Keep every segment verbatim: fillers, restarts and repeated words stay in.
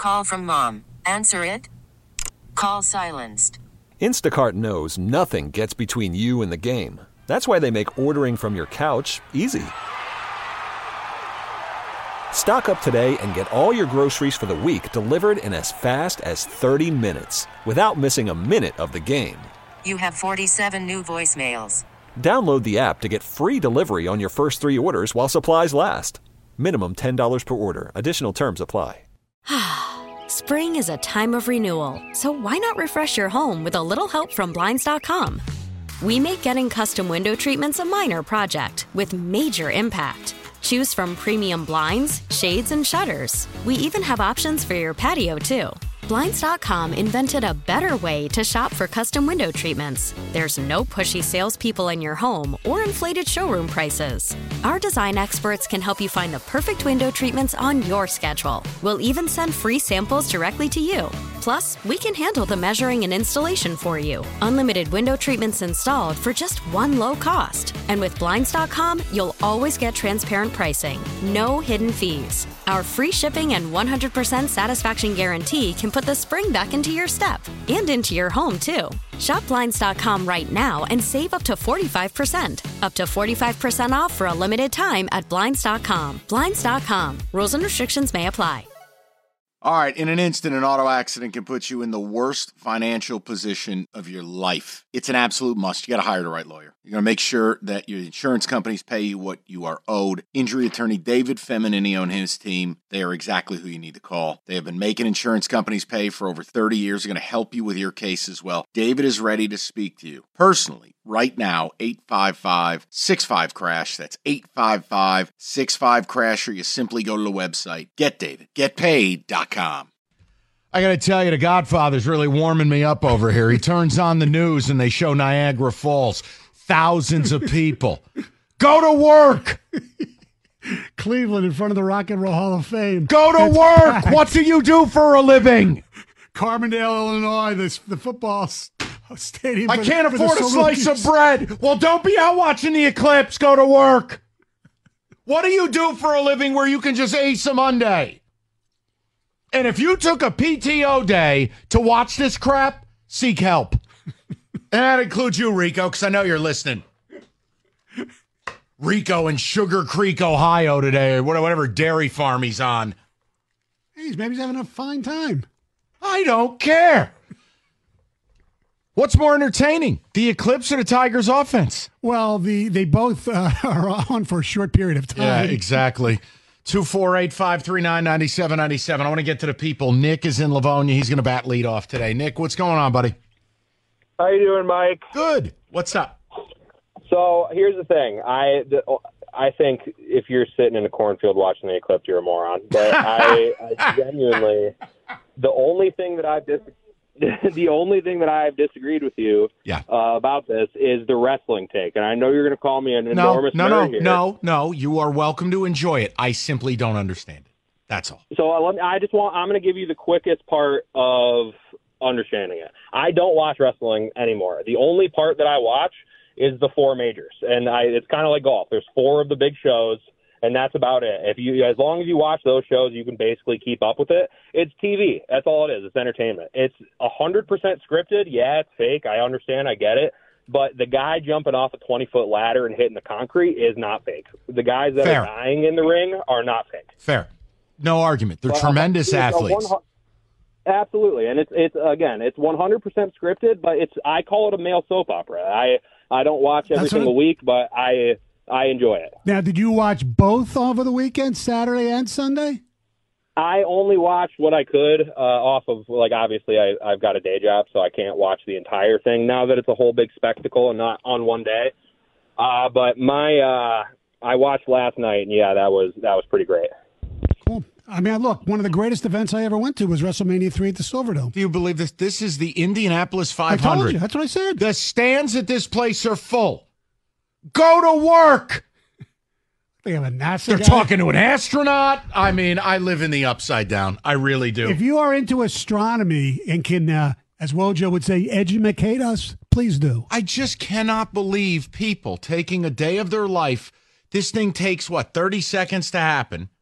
Call from mom. Answer it. Call silenced. Instacart knows nothing gets between you and the game. That's why they make ordering from your couch easy. Stock up today and get all your groceries for the week delivered in as fast as thirty minutes without missing a minute of the game. You have forty-seven new voicemails. Download the app to get free delivery on your first three orders while supplies last. Minimum ten dollars per order. Additional terms apply. Spring is a time of renewal, so why not refresh your home with a little help from Blinds dot com? We make getting custom window treatments a minor project with major impact. Choose from premium blinds, shades, and shutters. We even have options for your patio, too. Blinds dot com invented a better way to shop for custom window treatments. There's no pushy salespeople in your home or inflated showroom prices. Our design experts can help you find the perfect window treatments on your schedule. We'll even send free samples directly to you. Plus, we can handle the measuring and installation for you. Unlimited window treatments installed for just one low cost. And with Blinds dot com, you'll always get transparent pricing. No hidden fees. Our free shipping and one hundred percent satisfaction guarantee can put the spring back into your step and into your home, too. Shop Blinds dot com right now and save up to forty-five percent. Up to forty-five percent off for a limited time at Blinds dot com. Blinds dot com. Rules and restrictions may apply. All right, in an instant, an auto accident can put you in the worst financial position of your life. It's an absolute must. You got to hire the right lawyer. You're going to make sure that your insurance companies pay you what you are owed. Injury attorney David Feminini and his team, they are exactly who you need to call. They have been making insurance companies pay for over thirty years. They're going to help you with your case as well. David is ready to speak to you personally right now, eight five five, six five, crash. That's eight five five, six five, crash, or you simply go to the website, get david get paid dot com. I got to tell you, the Godfather's really warming me up over here. He turns on the news and they show Niagara Falls. Thousands of people. Go to work. Cleveland in front of the Rock and Roll Hall of Fame. Go to It's work. packed. What do you do for a living? Carbondale, Illinois, the, the football s- stadium. I for- can't for the afford a slice of Salukis. bread. Well, don't be out watching the eclipse. Go to work. What do you do for a living where you can just ace a Monday? And if you took a P T O day to watch this crap, seek help. And that includes you, Rico, because I know you're listening. Rico in Sugar Creek, Ohio today, or whatever dairy farm he's on. Hey, maybe he's having a fine time. I don't care. What's more entertaining, the eclipse or the Tigers' offense? Well, the they both uh, are on for a short period of time. Yeah, exactly. two four eight, five three nine, nine seven nine seven. I want to get to the people. Nick is in Livonia. He's going to bat lead off today. Nick, what's going on, buddy? How you doing, Mike? Good. What's up? So here's the thing. I the, I think if you're sitting in a cornfield watching the eclipse, you're a moron. But I, I genuinely, the only thing that I've dis- the only thing that I've disagreed with you yeah. uh, about this is the wrestling take. And I know you're going to call me an No, enormous no, nerd no, here. no, no. You are welcome to enjoy it. I simply don't understand it. That's all. So I, let me, I just want I'm going to give you the quickest part of understanding it. I don't watch wrestling anymore. The only part that I watch is the four majors, and I it's kind of like golf. There's four of the big shows, and that's about it. If you as long as you watch those shows, you can basically keep up with it. It's T V. That's all it is. It's entertainment. It's one hundred percent scripted. Yeah, it's fake. I understand. I get it. But the guy jumping off a twenty-foot ladder and hitting the concrete is not fake. The guys that Fair. are dying in the ring are not fake. Fair. No argument. They're But, uh, tremendous it's a athletes. one- Absolutely, and it's it's again, it's one hundred percent scripted, but it's I call it a male soap opera. I I don't watch every That's what single it- week, but I I enjoy it. Now, did you watch both over the weekend, Saturday and Sunday? I only watched what I could uh, off of like obviously I I've got a day job, so I can't watch the entire thing now that it's a whole big spectacle and not on one day. Uh, but my uh, I watched last night, and yeah, that was that was pretty great. Cool. I mean, look, one of the greatest events I ever went to was WrestleMania three at the Silverdome. Do you believe this? This is the Indianapolis I five hundred. told you. That's what I said. The stands at this place are full. Go to work. They have a NASA They're guy. talking to an astronaut. I mean, I live in the upside down. I really do. If you are into astronomy and can, uh, as Wojo would say, educate us, please do. I just cannot believe people taking a day of their life. This thing takes, what, thirty seconds to happen.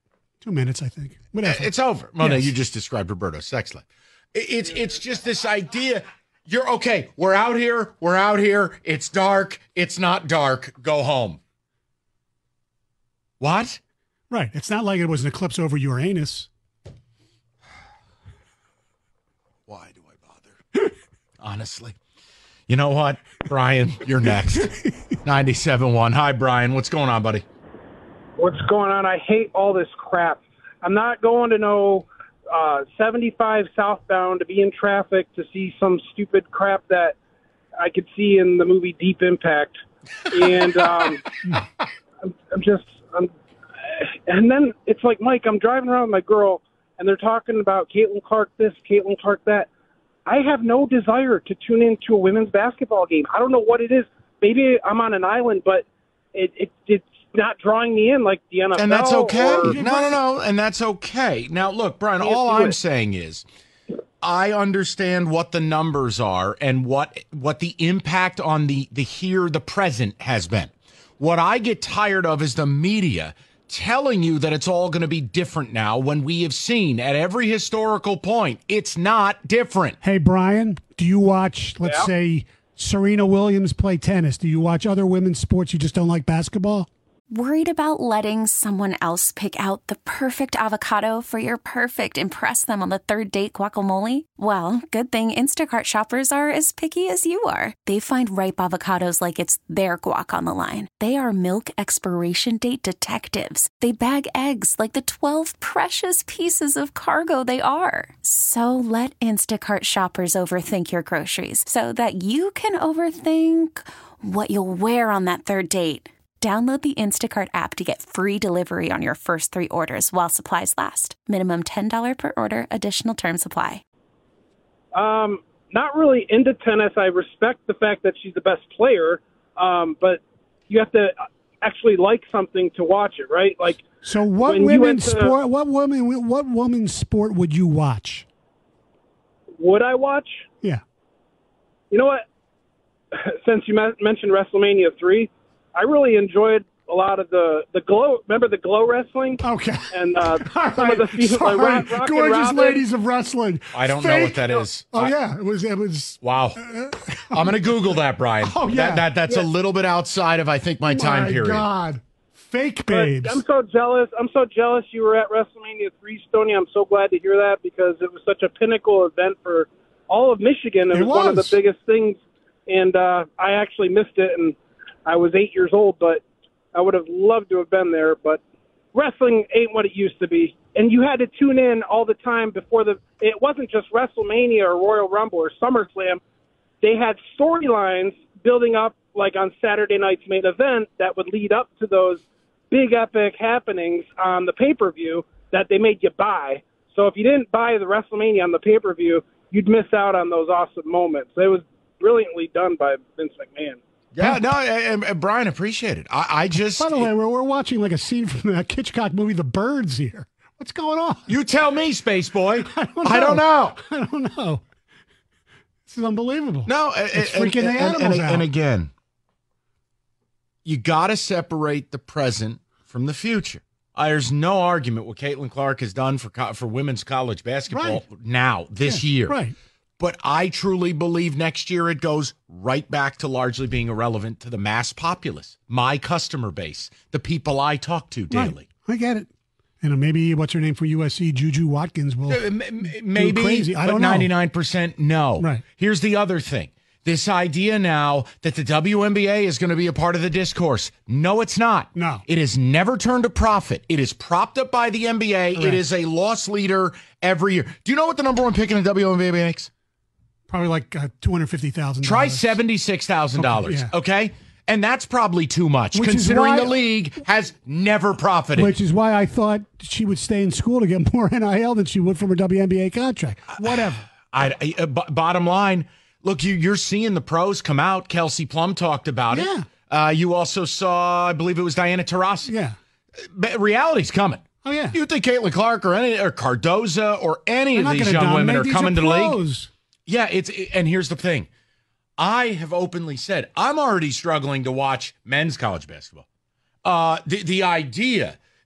Two minutes, I think. Whatever. It's over. Well, no, Yes. you just described Roberto's sex life. It- It's it's just this idea. You're okay. We're out here. We're out here. It's dark. It's not dark. Go home. What? Right. It's not like it was an eclipse over Uranus. Why do I bother? Honestly. You know what? Brian, you're next. ninety-seven one. Hi, Brian. What's going on, buddy? What's going on? I hate all this crap. I'm not going to no uh, seventy-five southbound to be in traffic to see some stupid crap that I could see in the movie Deep Impact. And um, I'm, I'm just, I'm, and then it's like, Mike, I'm driving around with my girl, and they're talking about Caitlin Clark this, Caitlin Clark that. I have no desire to tune into a women's basketball game. I don't know what it is. Maybe I'm on an island, but it, it it's not drawing me in like the N F L. And that's okay. Or, no, no, no. And that's okay. Now, look, Brian, Can't all do I'm it. saying is I understand what the numbers are and what what the impact on the, the here, the present has been. What I get tired of is the media telling you that it's all going to be different now when we have seen at every historical point it's not different. Hey, Brian, do you watch, let's Yeah. say, Serena Williams play tennis? Do you watch other women's sports? You just don't like basketball? Worried about letting someone else pick out the perfect avocado for your perfect impress them on the third date guacamole? Well, good thing Instacart shoppers are as picky as you are. They find ripe avocados like it's their guac on the line. They are milk expiration date detectives. They bag eggs like the twelve precious pieces of cargo they are. So let Instacart shoppers overthink your groceries so that you can overthink what you'll wear on that third date. Download the Instacart app to get free delivery on your first three orders while supplies last. Minimum ten dollars per order. Additional terms apply. Um, not really into tennis. I respect the fact that she's the best player, um, but you have to actually like something to watch it, right? Like, So what when you went women's to- sport? What women? What women's sport would you watch? would I watch? Yeah. You know what? Since you men- mentioned WrestleMania three, I really enjoyed a lot of the, the glow. Remember the glow wrestling? Okay. And uh, All some of the right. female, Sorry. like Rock, Rock and Gorgeous Robin. ladies of wrestling. I don't know Fake- what that is. Oh I- yeah, it was. It was. Wow. I'm going to Google that, Brian. Oh, yeah. That, that That's a little bit outside of, I think, my time my period. God, fake But babes. I'm so jealous. I'm so jealous you were at WrestleMania three, Stoney. I'm so glad to hear that because it was such a pinnacle event for all of Michigan. It, It was, one of was. the biggest things, and uh, I actually missed it, and I was eight years old, but I would have loved to have been there. But wrestling ain't what it used to be, and you had to tune in all the time before the. It wasn't just WrestleMania or Royal Rumble or SummerSlam. They had storylines building up, like on Saturday night's main event, that would lead up to those big epic happenings on the pay-per-view that they made you buy. So if you didn't buy the WrestleMania on the pay-per-view, you'd miss out on those awesome moments. It was brilliantly done by Vince McMahon. Yeah, no, and, and Brian, appreciate it. I, I just. By the way, we're, we're watching like a scene from the Hitchcock movie, The Birds. Here, what's going on? You tell me, Space Boy. I don't know. I don't know. I don't know. This is unbelievable. No, It's and, freaking and, the and- animals and, out. and again, you got to separate the present from the future. Uh, there's no argument what Caitlin Clark has done for co- for women's college basketball Right. now this Yeah, year. right. But I truly believe next year it goes right back to largely being irrelevant to the mass populace, my customer base, the people I talk to daily. Right. I get it. And maybe what's her name for U S C, Juju Watkins will. Uh, m- m- Maybe, crazy. I but don't know. ninety-nine percent no. Right. Here's the other thing. This idea now that the W N B A is going to be a part of the discourse. No, it's not. No. It has never turned a profit. It is propped up by the N B A. Correct. It is a loss leader every year. Do you know what the number one pick in the W N B A makes? Probably like uh, two hundred fifty thousand dollars. Try seventy-six thousand dollars, Okay, yeah. okay? And that's probably too much, Which is considering why- the league has never profited. Which is why I thought she would stay in school to get more N I L than she would from her W N B A contract. Whatever. I, I, uh, b- bottom line, look, you, you're seeing the pros come out. Kelsey Plum talked about it. Yeah. Uh, you also saw, I believe it was Diana Taurasi. Yeah. But reality's coming. Oh, yeah. You think Caitlin Clark or any or Cardoza or any They're of not these gonna young women dominate. are These coming to the league? pros. Yeah, it's and here's the thing. I have openly said I'm already struggling to watch men's college basketball. Uh, the the idea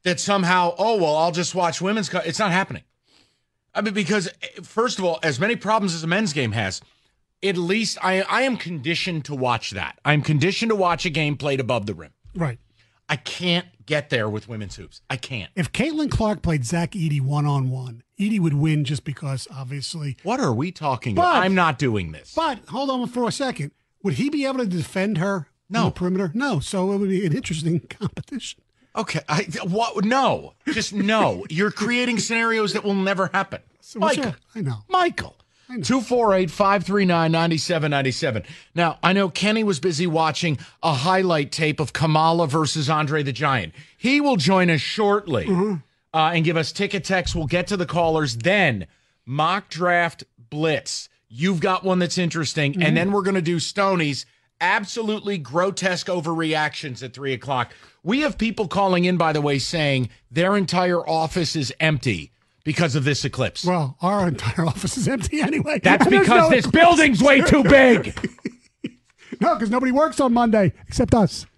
that somehow, oh, well, I'll just watch women's. Co-. It's not happening. I mean, because, first of all, as many problems as the men's game has, at least I, I am conditioned to watch that. I'm conditioned to watch a game played above the rim. Right. I can't get there with women's hoops. I can't. If Caitlin Clark played Zach Edey one-on-one, Edey would win just because, obviously. What are we talking but, about? I'm not doing this. But, hold on for a second. Would he be able to defend her no. on the perimeter? No. So it would be an interesting competition. Okay. I, what? No. Just no. You're creating scenarios that will never happen. So Michael. Your, I know. Michael. two four eight, five three nine, nine seven nine seven. Now, I know Kenny was busy watching a highlight tape of Kamala versus Andre the Giant. He will join us shortly mm-hmm. uh, and give us ticket text. We'll get to the callers. Then, mock draft blitz. You've got one that's interesting. Mm-hmm. And then we're going to do Stoney's absolutely grotesque overreactions at three o'clock. We have people calling in, by the way, saying their entire office is empty because of this eclipse. Well, our entire office is empty anyway. That's because no this eclipse. building's way too big. No, because nobody works on Monday except us.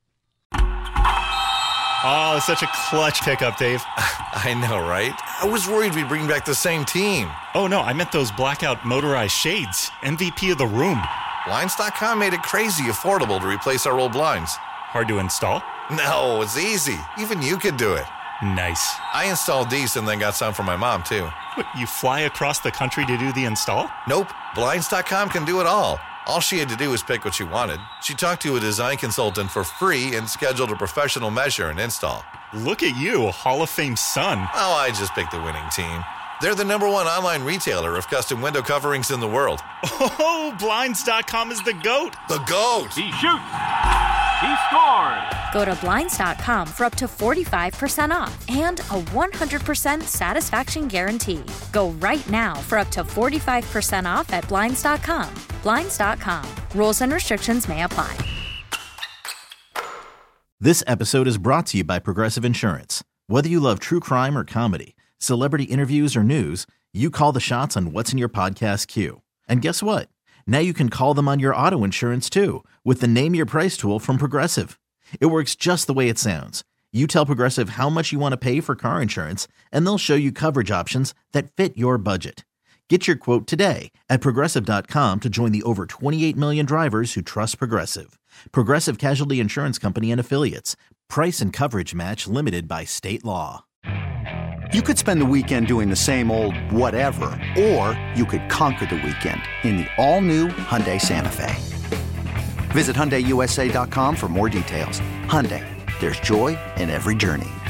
Oh, such a clutch pickup, Dave. I know, right? I was worried we'd bring back the same team. Oh, no, I meant those blackout motorized shades. M V P of the room. Blinds dot com made it crazy affordable to replace our old blinds. Hard to install? No, it's easy. Even you could do it. Nice. I installed these and then got some for my mom, too. What, you fly across the country to do the install? Nope. Blinds dot com can do it all. All she had to do was pick what she wanted. She talked to a design consultant for free and scheduled a professional measure and install. Look at you, Hall of Fame son. Oh, I just picked the winning team. They're the number one online retailer of custom window coverings in the world. Oh, Blinds dot com is the GOAT. The GOAT. He shoots. He scores. Go to Blinds dot com for up to forty-five percent off and a one hundred percent satisfaction guarantee. Go right now for up to forty-five percent off at Blinds dot com. Blinds dot com. Rules and restrictions may apply. This episode is brought to you by Progressive Insurance. Whether you love true crime or comedy, celebrity interviews or news, you call the shots on what's in your podcast queue. And guess what? Now you can call them on your auto insurance too with the Name Your Price tool from Progressive. It works just the way it sounds. You tell Progressive how much you want to pay for car insurance, and they'll show you coverage options that fit your budget. Get your quote today at Progressive dot com to join the over twenty-eight million drivers who trust Progressive. Progressive Casualty Insurance Company and Affiliates. Price and coverage match limited by state law. You could spend the weekend doing the same old whatever, or you could conquer the weekend in the all-new Hyundai Santa Fe. Visit Hyundai U S A dot com for more details. Hyundai, there's joy in every journey.